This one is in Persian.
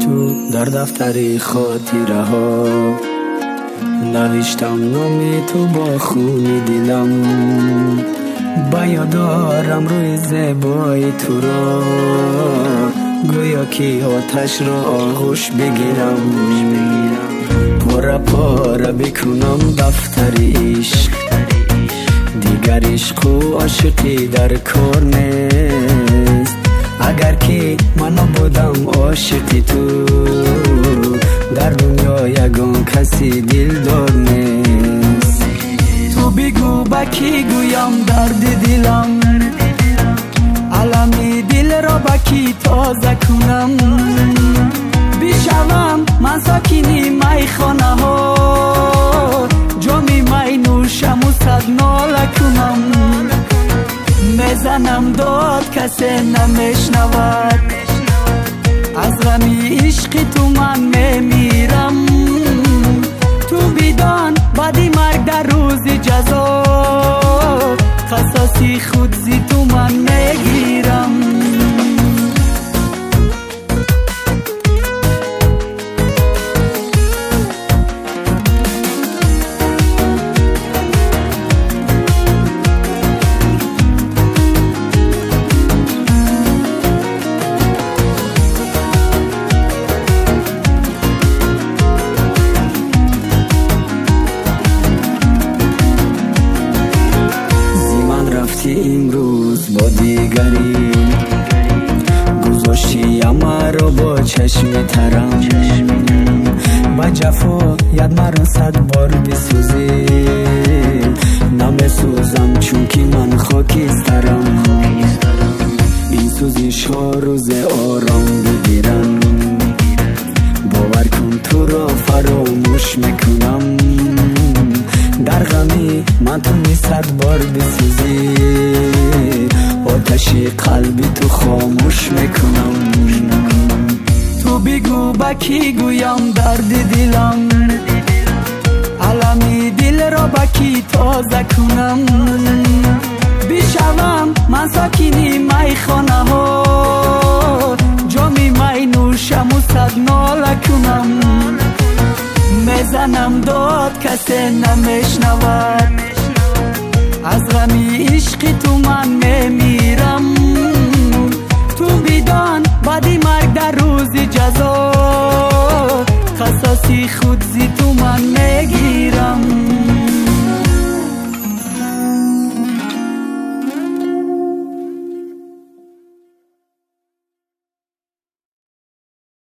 تو در دفتر خاطره ها نوشتم نام تو با خون دلم، با یادارم روی زیبای تو را، گویا که آتش را آغوش بگیرم، پاره پاره بکنم دفتر عشق، دیگر عشق و عاشقی در کار نیست. اگر که من بودم عاشق تو، در دنیا یگان کسی دلدار نیست. تو بگو با کی گویم درد دلم، علم دل را با کی تازه کنم، بشوم من ساکنی میخانه ها، جام می نوشم و صد ناله کنم، میزنم داد کسی نمیشنود، از غمی عشق تو من میمیرم، تو بدان بعدی مرگ در روز جزا، قصاصی خود زی تو من میگیرم. امروز با دیگری گذاشتی مرا با چشم ترم، با جفا یاد مرا صد بار بسوزی، نمیسوزم چون که من خاکسترم، این سوزش ها روز آرام بگیرم، باور کن تو را فراموش میکنم، در غمی من تو می صد بار بسوزی، آتشی قلبی تو خاموش میکنم. تو بگو با کی گویم درد دلم، علمی دل را با کی تازه کنم، بشوم من ساکنی میخانه ها، جامی می نوشم و صد ناله کنم، میزنم داد کسی نمیشنود، از غمی عشق تو من میمیرم، تو بدان بعدی مرگ در روز جزا،